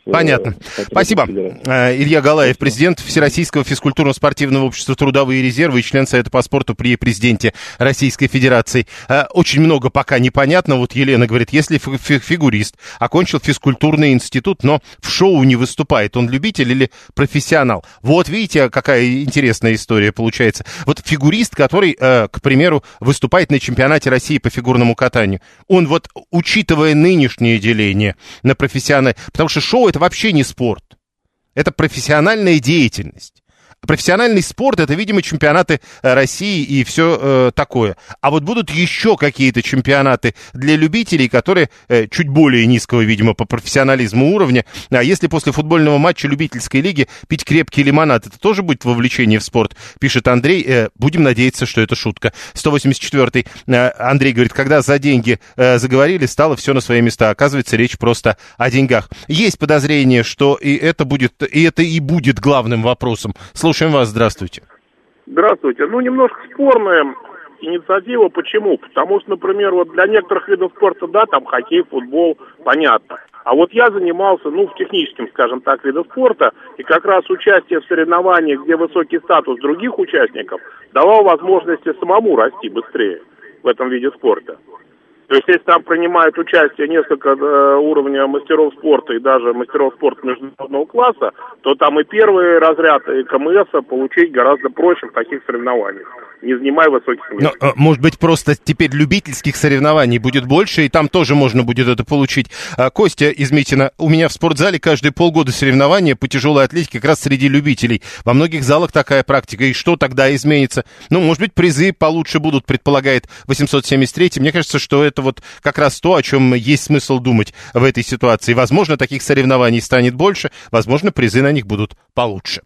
Speaker 2: Понятно. Спасибо. Илья Галаев, президент Всероссийского физкультурно-спортивного общества «Трудовые резервы» и член Совета по спорту при президенте Российской Федерации. Очень много пока непонятно. Вот Елена говорит, если фигурист окончил физкультурный институт, но в шоу не выступает, он любитель или профессионал? Вот видите, какая интересная история получается. Вот фигурист, который, к примеру, выступает на чемпионате России по фигурному катанию, он вот, учитывая нынешнее деление на профессиональное, потому что шоу — это вообще не спорт. Это профессиональная деятельность. Профессиональный спорт — это, видимо, чемпионаты России и все э, такое. А вот будут еще какие-то чемпионаты для любителей, которые э, чуть более низкого, видимо, по профессионализму уровня. А если после футбольного матча любительской лиги пить крепкий лимонад, это тоже будет вовлечение в спорт, пишет Андрей. Э, будем надеяться, что это шутка. сто восемьдесят четвёртый э, Андрей говорит, когда за деньги э, заговорили, стало все на свои места. Оказывается, речь просто о деньгах. Есть подозрение, что и это будет, и это и будет главным вопросом. Слушаем вас, здравствуйте.
Speaker 8: Здравствуйте. Ну, немножко спорная инициатива. Почему? Потому что, например, вот для некоторых видов спорта, да, там хоккей, футбол, понятно. А вот я занимался, ну, в техническом, скажем так, виде спорта, и как раз участие в соревнованиях, где высокий статус других участников, давал возможности самому расти быстрее в этом виде спорта. То есть, если там принимают участие несколько э, уровней мастеров спорта и даже мастеров спорта международного класса, то там и первый разряд, и КМСа получить гораздо проще в таких соревнованиях, не занимая высоких мест.
Speaker 2: Но, может быть, просто теперь любительских соревнований будет больше, и там тоже можно будет это получить. Костя из Митина, у меня в спортзале каждые полгода соревнования по тяжелой атлетике как раз среди любителей. Во многих залах такая практика. И что тогда изменится? Ну, может быть, призы получше будут, предполагает восемьсот семьдесят третий. Мне кажется, что это вот как раз то, о чем есть смысл думать в этой ситуации. Возможно, таких соревнований станет больше, возможно, призы на них будут получше.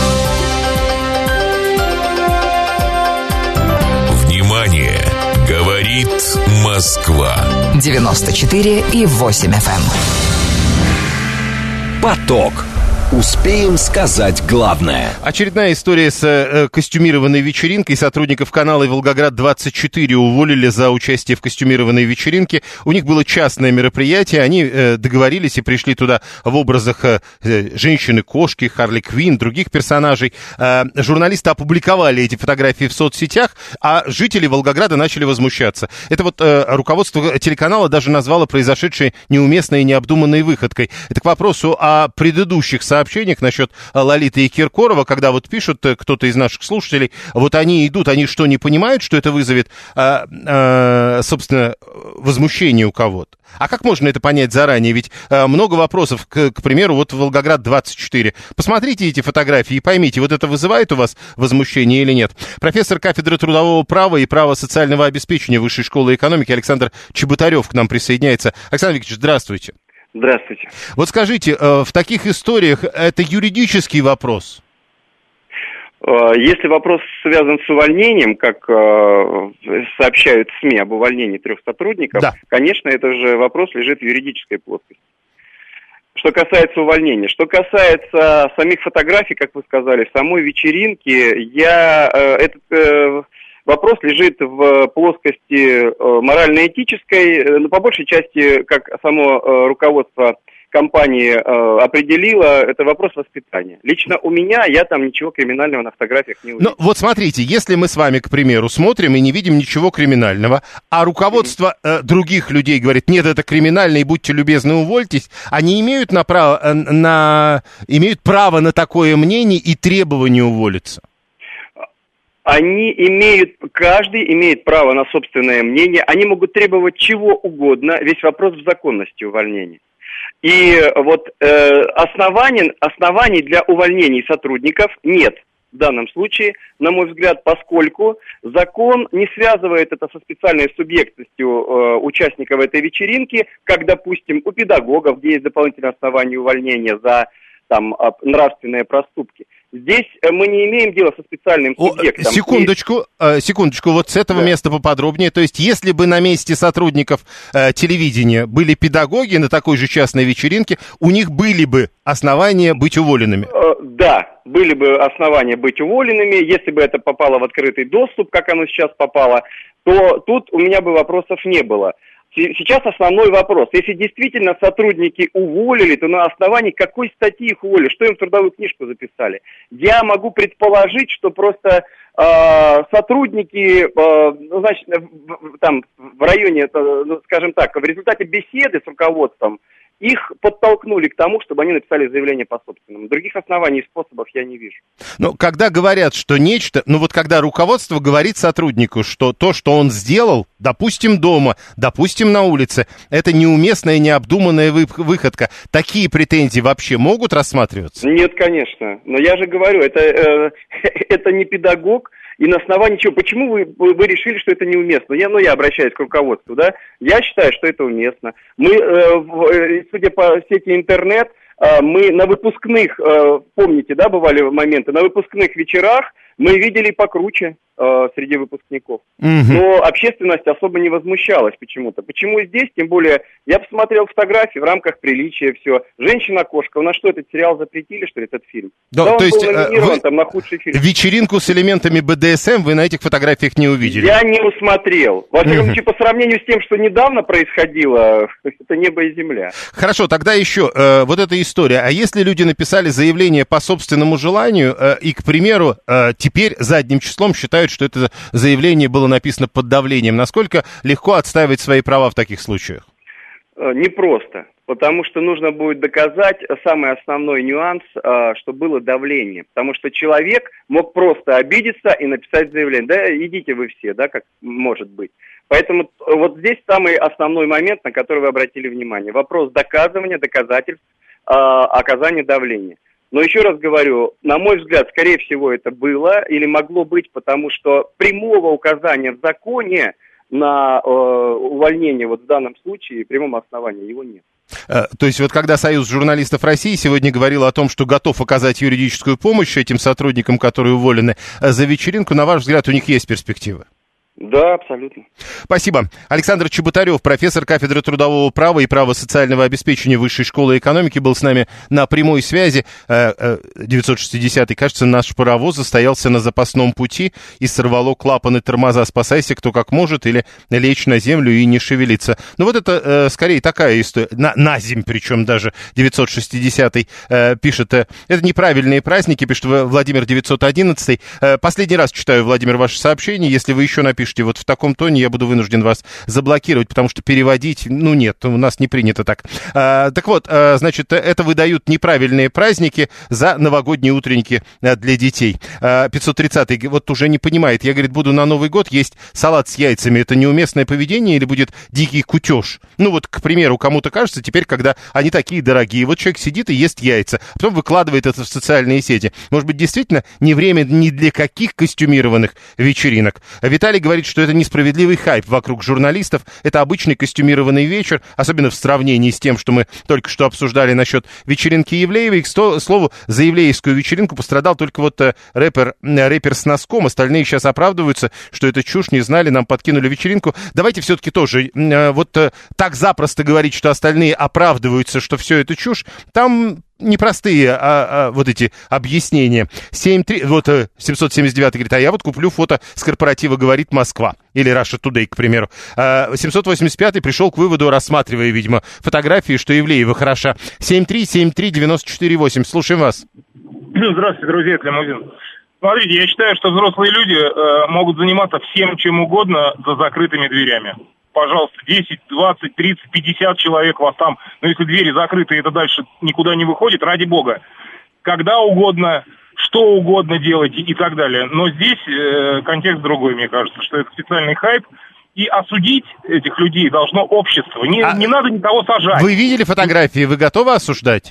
Speaker 1: Внимание! Говорит Москва.
Speaker 4: девяносто четыре и восемь эф эм.
Speaker 1: Поток. Успеем сказать главное.
Speaker 2: Очередная история с э, костюмированной вечеринкой. Сотрудников канала «Волгоград двадцать четыре» уволили за участие в костюмированной вечеринке. У них было частное мероприятие. Они э, договорились и пришли туда в образах э, женщины-кошки, Харли Квинн, других персонажей. Э, журналисты опубликовали эти фотографии в соцсетях, а жители Волгограда начали возмущаться. Это вот э, руководство телеканала даже назвало произошедшее неуместной и необдуманной выходкой. Это к вопросу о предыдущих событиях, сообщениях насчет Лолиты и Киркорова, когда вот пишут кто-то из наших слушателей, вот они идут, они что, не понимают, что это вызовет, а, а, собственно, возмущение у кого-то? А как можно это понять заранее? Ведь а, много вопросов, к, к примеру, вот Волгоград двадцать четыре. Посмотрите эти фотографии и поймите, вот это вызывает у вас возмущение или нет. Профессор кафедры трудового права и права социального обеспечения Высшей школы экономики Александр Чеботарев к нам присоединяется. Александр Викторович, здравствуйте.
Speaker 9: Здравствуйте.
Speaker 2: Вот скажите, в таких историях это юридический вопрос?
Speaker 9: Если вопрос связан с увольнением, как сообщают СМИ об увольнении трех сотрудников, да, конечно, это же вопрос лежит в юридической плоскости. Что касается увольнения. Что касается самих фотографий, как вы сказали, самой вечеринки, я этот вопрос лежит в плоскости морально-этической, но по большей части, как само руководство компании определило, это вопрос воспитания. Лично у меня, я там ничего криминального на фотографиях не увидел.
Speaker 2: Ну, вот смотрите, если мы с вами, к примеру, смотрим и не видим ничего криминального, а руководство mm-hmm. э, других людей говорит, нет, это криминально, и будьте любезны, увольтесь, они имеют, на право, э, на, имеют право на такое мнение и требование уволиться?
Speaker 9: Они имеют, каждый имеет право на собственное мнение, они могут требовать чего угодно, весь вопрос в законности увольнения. И вот э, оснований, оснований для увольнений сотрудников нет в данном случае, на мой взгляд, поскольку закон не связывает это со специальной субъектностью э, участников этой вечеринки, как, допустим, у педагогов, где есть дополнительное основание увольнения за там, нравственные проступки. Здесь мы не имеем дела со специальным субъектом.
Speaker 2: О, секундочку, и... секундочку, вот с этого да. места поподробнее. То есть, если бы на месте сотрудников э, телевидения были педагоги на такой же частной вечеринке, у них были бы основания быть уволенными?
Speaker 9: Э, да, были бы основания быть уволенными. Если бы это попало в открытый доступ, как оно сейчас попало, то тут у меня бы вопросов не было. сейчас основной вопрос. Если действительно сотрудники уволили, то на основании какой статьи их уволили? Что им в трудовую книжку записали? Я могу предположить, что просто э, сотрудники, э, ну, значит, в, там, в районе, ну, скажем так, в результате беседы с руководством, их подтолкнули к тому, чтобы они написали заявление по собственному. Других оснований и способов я не вижу.
Speaker 2: Но когда говорят, что нечто... Ну вот когда руководство говорит сотруднику, что то, что он сделал, допустим, дома, допустим, на улице, это неуместная, необдуманная выходка, такие претензии вообще могут рассматриваться?
Speaker 9: Нет, конечно. Но я же говорю, это, э, это не педагог. И на основании чего? Почему вы, вы, вы решили, что это неуместно? Я, ну, я обращаюсь к руководству, да? Я считаю, что это уместно. Мы, э, в, судя по сети интернет, э, мы на выпускных, э, помните, да, бывали моменты, на выпускных вечерах мы видели покруче э, среди выпускников. Mm-hmm. Но общественность особо не возмущалась почему-то. Почему здесь? Тем более, я посмотрел фотографии в рамках приличия, все. «Женщина-кошка». У нас что, этот сериал запретили, что ли, этот фильм?
Speaker 2: Да,
Speaker 9: да,
Speaker 2: то
Speaker 9: он
Speaker 2: есть,
Speaker 9: был номинирован
Speaker 2: вы...
Speaker 9: там на худший фильм.
Speaker 2: Вечеринку с элементами бэ дэ эс эм вы на этих фотографиях не увидели?
Speaker 9: Я не усмотрел. Во всяком случае, по сравнению с тем, что недавно происходило, это небо и земля.
Speaker 2: Хорошо, тогда еще э, вот эта история. А если люди написали заявление по собственному желанию э, и, к примеру, э, теперь задним числом считают, что это заявление было написано под давлением, насколько легко отстаивать свои права в таких случаях?
Speaker 9: Непросто, потому что нужно будет доказать самый основной нюанс, что было давление. Потому что человек мог просто обидеться и написать заявление. Да, идите вы все, да, как может быть. Поэтому вот здесь самый основной момент, на который вы обратили внимание. Вопрос доказывания, доказательств, оказания давления. Но еще раз говорю, на мой взгляд, скорее всего, это было или могло быть, потому что прямого указания в законе на э, увольнение вот в данном случае, прямом основании его нет.
Speaker 2: То есть вот когда Союз журналистов России сегодня говорил о том, что готов оказать юридическую помощь этим сотрудникам, которые уволены за вечеринку, на ваш взгляд, у них есть перспективы?
Speaker 9: Да, абсолютно.
Speaker 2: Спасибо. Александр Чеботарев, профессор кафедры трудового права и права социального обеспечения Высшей школы экономики, был с нами на прямой связи. девятьсот шестидесятый, кажется, наш паровоз застоялся на запасном пути и сорвало клапаны тормоза. Спасайся, кто как может, или лечь на землю и не шевелиться. Ну вот это скорее такая история, на, на земь причем даже. девятьсот шестидесятый пишет, это неправильные праздники, пишет Владимир девятьсот одиннадцатый. Последний раз читаю, Владимир, ваше сообщение. Если вы еще напишите вот в таком тоне, я буду вынужден вас заблокировать, потому что переводить, ну нет, у нас не принято так. А, так вот, а, значит, это выдают неправильные праздники за новогодние утренники для детей. А, пятьсот тридцатый вот уже не понимает, я, говорит, буду на Новый год есть салат с яйцами, это неуместное поведение или будет дикий кутеж? Ну вот, к примеру, кому-то кажется теперь, когда они такие дорогие, вот человек сидит и ест яйца, а потом выкладывает это в социальные сети. Может быть, действительно не время ни для каких костюмированных вечеринок. Виталий говорит, что это несправедливый хайп вокруг журналистов. Это обычный костюмированный вечер, особенно в сравнении с тем, что мы только что обсуждали насчет вечеринки Ивлеевой. К слову, за ивлеевскую вечеринку пострадал только вот рэпер, рэпер с носком. Остальные сейчас оправдываются, что это чушь, не знали, нам подкинули вечеринку. Давайте все-таки тоже вот так запросто говорить, что остальные оправдываются, что все это чушь. Там непростые а, а, вот эти объяснения. семь три, вот семьсот семьдесят девятый говорит, а я вот куплю фото с корпоратива «Говорит Москва». Или Russia Today, к примеру. А, семьсот восемьдесят пятый пришел к выводу, рассматривая, видимо, фотографии, что Ивлеева хороша. семь три семь три девяносто четыре восемь. Слушаем вас.
Speaker 10: Здравствуйте, друзья, это Лимузин. Смотрите, я считаю, что взрослые люди э, могут заниматься всем, чем угодно за закрытыми дверями. Пожалуйста, десять, двадцать, тридцать, пятьдесят человек вас там, но если двери закрыты, и это дальше никуда не выходит, ради бога. Когда угодно, что угодно делайте и так далее. Но здесь э, контекст другой, мне кажется, что это специальный хайп. И осудить этих людей должно общество. Не, а не надо никого сажать.
Speaker 2: Вы видели фотографии, вы готовы осуждать?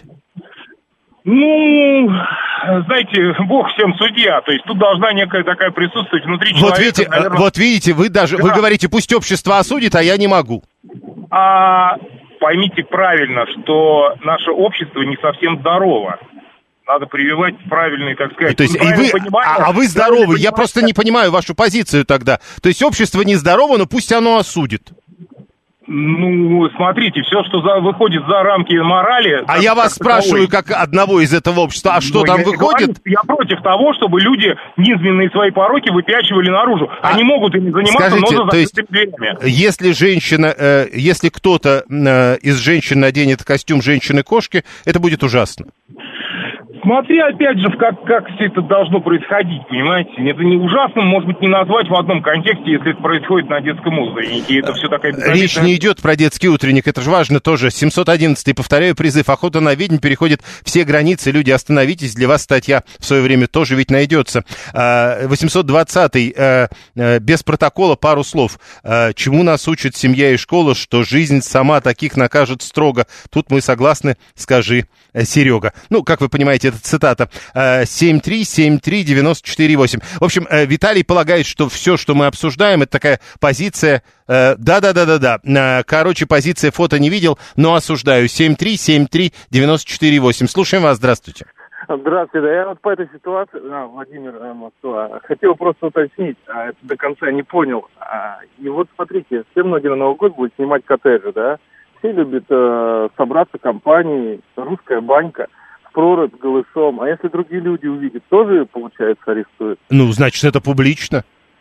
Speaker 10: Ну, знаете, Бог всем судья, то есть тут должна некая такая присутствовать внутри
Speaker 2: вот
Speaker 10: человека.
Speaker 2: Видите,
Speaker 10: наверное...
Speaker 2: Вот видите, вы даже, да. Вы говорите, пусть общество осудит, а я не могу.
Speaker 10: А поймите правильно, что наше общество не совсем здорово. Надо прививать правильные, так сказать,
Speaker 2: то есть, и вы, а, а вы здоровы, я просто не понимаю вашу позицию тогда. То есть общество нездорово, но пусть оно осудит.
Speaker 10: Ну, смотрите, все, что за, выходит за рамки морали...
Speaker 2: А я вас спрашиваю, как одного из этого общества, а что там выходит?
Speaker 10: Я против того, чтобы люди низменные свои пороки выпячивали наружу.
Speaker 2: А
Speaker 10: Они могут ими заниматься,
Speaker 2: скажите,
Speaker 10: но за
Speaker 2: то есть,
Speaker 10: дверями.
Speaker 2: Если женщина, э, если кто-то э, из женщин наденет костюм женщины-кошки, это будет ужасно.
Speaker 10: Смотри, опять же, как, как все это должно происходить, понимаете? Это не ужасно, может быть, не назвать в одном контексте, если это происходит на детском утреннике. Это все такая безобидная...
Speaker 2: Речь не идет про детский утренник, это же важно тоже. семьсот одиннадцатый, повторяю призыв, охота на ведьм переходит все границы. Люди, остановитесь, для вас статья в свое время тоже ведь найдется. восемьсот двадцатый, без протокола пару слов. Чему нас учит семья и школа, что жизнь сама таких накажет строго? Тут мы согласны, скажи, Серега. Ну, как вы понимаете, это цитата. семь три семь три девять четыре восемь. В общем, Виталий полагает, что все, что мы обсуждаем, это такая позиция... Да-да-да-да-да. Короче, позиция фото не видел, но осуждаю. семь три семь три девять четыре восемь. Слушаем вас, здравствуйте.
Speaker 11: Здравствуйте, я вот по этой ситуации, а, Владимир Москва, хотел просто уточнить, а это до конца не понял. А, и вот смотрите, все многие на Новый год будут снимать коттеджи, да? Все любят э, собраться компанией, русская банька, в прорубь голышом. А если другие люди увидят, тоже, получается, арестуют?
Speaker 2: Ну, значит, это публично.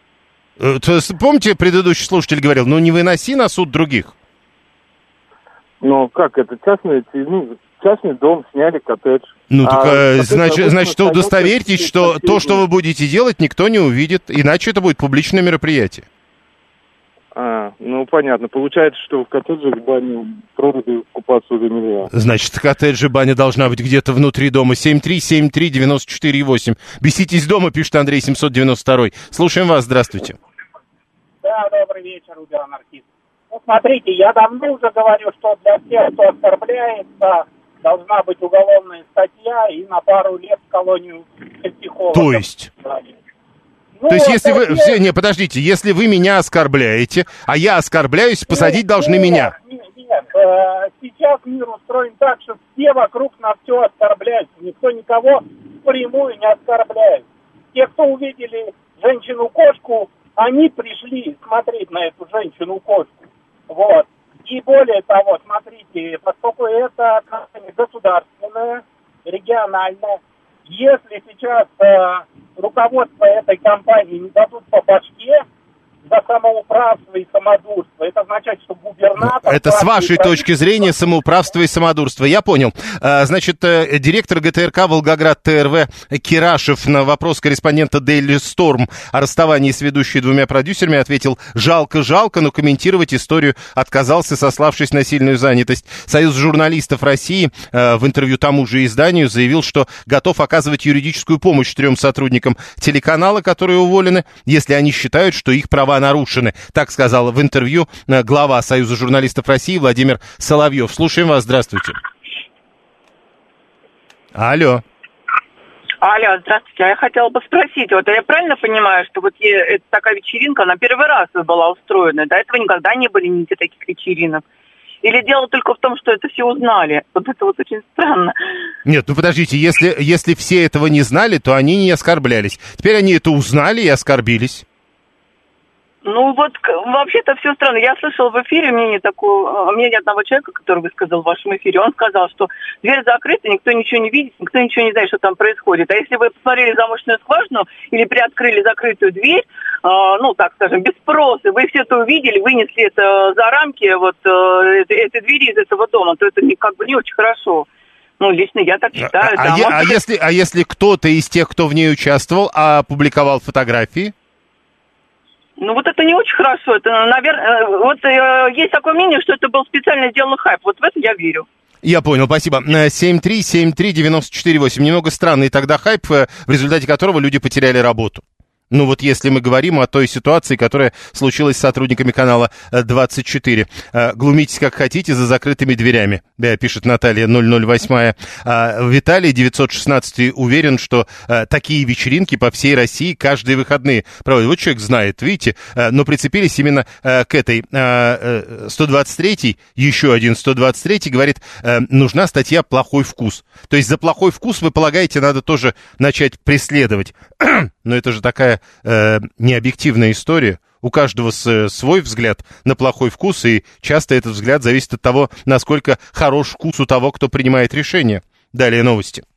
Speaker 2: Помните, предыдущий слушатель говорил, ну не выноси на суд других.
Speaker 11: Ну, как это? Частный, ну, частный дом, сняли коттедж.
Speaker 2: Ну,
Speaker 11: а
Speaker 2: так,
Speaker 11: коттедж,
Speaker 2: значит, значит, удостоверьтесь, что то, что вы будете делать, никто не увидит, иначе это будет публичное мероприятие.
Speaker 11: А, ну, понятно. Получается, что в коттедже в бане проруби купаться уже нельзя.
Speaker 2: Значит, в коттедже баня должна быть где-то внутри дома. семь три семь три девять четыре восемь. Беситесь дома, пишет Андрей семьсот девяносто два. Слушаем вас, здравствуйте.
Speaker 12: Да, добрый вечер, убер-анархист. Ну, смотрите, я давно уже говорю, что для тех, кто оскорбляется, должна быть уголовная статья и на пару лет в колонию психологов.
Speaker 2: То есть...
Speaker 12: Ну,
Speaker 2: То есть, если вы...
Speaker 12: нет.
Speaker 2: Все, не, подождите, если вы меня оскорбляете, а я оскорбляюсь, посадить нет, должны
Speaker 12: нет,
Speaker 2: меня.
Speaker 12: Нет, нет. Э, сейчас мир устроен так, что все вокруг на все оскорбляются. Никто никого впрямую не оскорбляет. Те, кто увидели женщину-кошку, они пришли смотреть на эту женщину-кошку. Вот. И более того, смотрите, поскольку это компания государственная, региональная, если сейчас э, руководство этой компании не дадут по башке за самоуправство и самодурство, это означает, что губернатор...
Speaker 2: Это с вашей точки зрения самоуправство и самодурство. Я понял. Значит, директор ГТРК Волгоград ТРВ Кирашев на вопрос корреспондента Daily Storm о расставании с ведущей двумя продюсерами ответил: жалко-жалко, но комментировать историю отказался, сославшись на сильную занятость. Союз журналистов России в интервью тому же изданию заявил, что готов оказывать юридическую помощь трем сотрудникам телеканала, которые уволены, если они считают, что их права нарушены. Так сказал в интервью глава Союза журналистов России Владимир Соловьев. Слушаем вас, здравствуйте. Алло.
Speaker 13: Алло, здравствуйте. А я хотела бы спросить, вот я правильно понимаю, что вот это такая вечеринка, она первый раз была устроена, до этого никогда не были нигде таких вечеринок? Или дело только в том, что это все узнали? Вот это вот очень странно.
Speaker 2: Нет, ну подождите, если, если все этого не знали, то они не оскорблялись. Теперь они это узнали и оскорбились.
Speaker 13: Ну вот, вообще-то все странно. Я слышала в эфире мнение такого, мнение одного человека, который высказал в вашем эфире. Он сказал, что дверь закрыта, никто ничего не видит, никто ничего не знает, что там происходит. А если вы посмотрели замочную скважину или приоткрыли закрытую дверь, э, ну, так скажем, без спроса, вы все это увидели, вынесли это за рамки вот э, этой двери из этого дома, то это как бы не очень хорошо. Ну, лично я так считаю.
Speaker 2: А,
Speaker 13: да,
Speaker 2: а,
Speaker 13: может,
Speaker 2: а,
Speaker 13: это...
Speaker 2: если, а если кто-то из тех, кто в ней участвовал, опубликовал фотографии?
Speaker 13: Ну, вот это не очень хорошо. Это, наверное, вот э, есть такое мнение, что это был специально сделан хайп. Вот в это я верю.
Speaker 2: Я понял, спасибо. семь три семь три девять четыре восемь. Немного странный тогда хайп, в результате которого люди потеряли работу. Ну вот если мы говорим о той ситуации, которая случилась с сотрудниками канала двадцать четыре. Глумитесь как хотите за закрытыми дверями, да, пишет Наталья ноль ноль восемь. Виталий девятьсот шестнадцать уверен, что такие вечеринки по всей России каждые выходные проводят. Вот человек знает, видите, но прицепились именно к этой. сто двадцать третий, еще один сто двадцать третий говорит, нужна статья «Плохой вкус». То есть за плохой вкус, вы полагаете, надо тоже начать преследовать. Но это же такая э, необъективная история. У каждого свой взгляд на плохой вкус, и часто этот взгляд зависит от того, насколько хорош вкус у того, кто принимает решение. Далее новости.